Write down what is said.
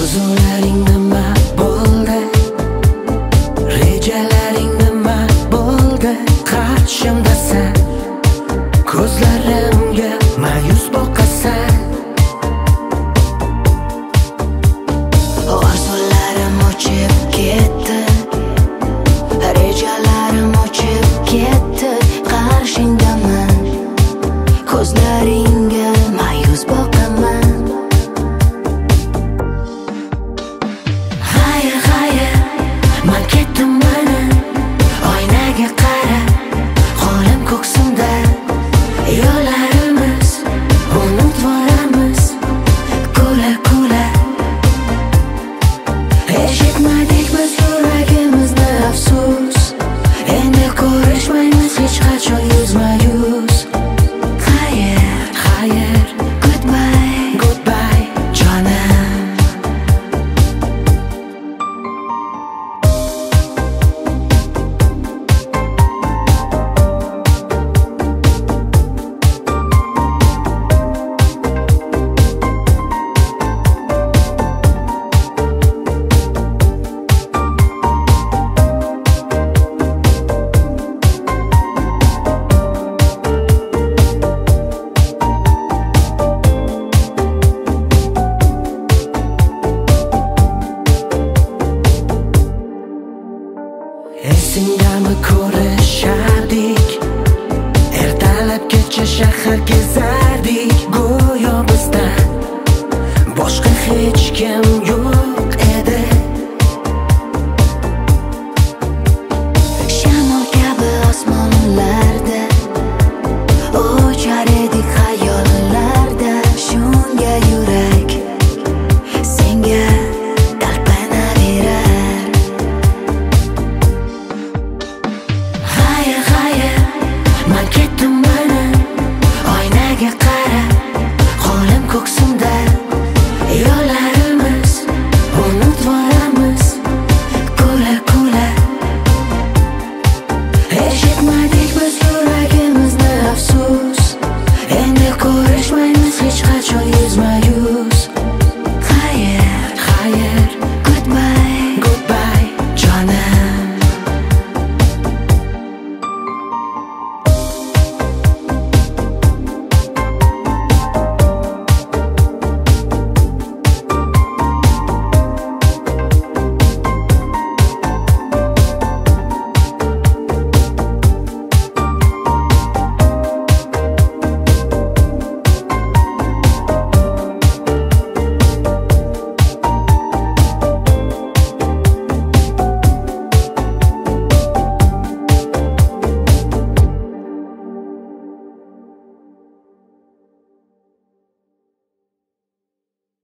Orzularing nima bo'ldi? Rejalaring nima bo'ldi? Qarshimdasan, ko'zlarimga ma'yus boqasan. Orzularim uchib ketdi, rejalarim uchib ketdi. Qarshingdaman, ko'zlaringga ma'yus boqaman. Man ketdim mana, oynaga qara, qo'lim ko'ksimda. Yo'llarimiz unutvoramiz, kula eshitmadik biz yuragimizni, afsus. Endi ko'rishmaymiz hech qachon yuzma-yuz. Xayr, goodbye, jonim. Esingdami ko'rishardik, ertalabgacha shahar kezardik. Go'yo bizdan boshqa hech kim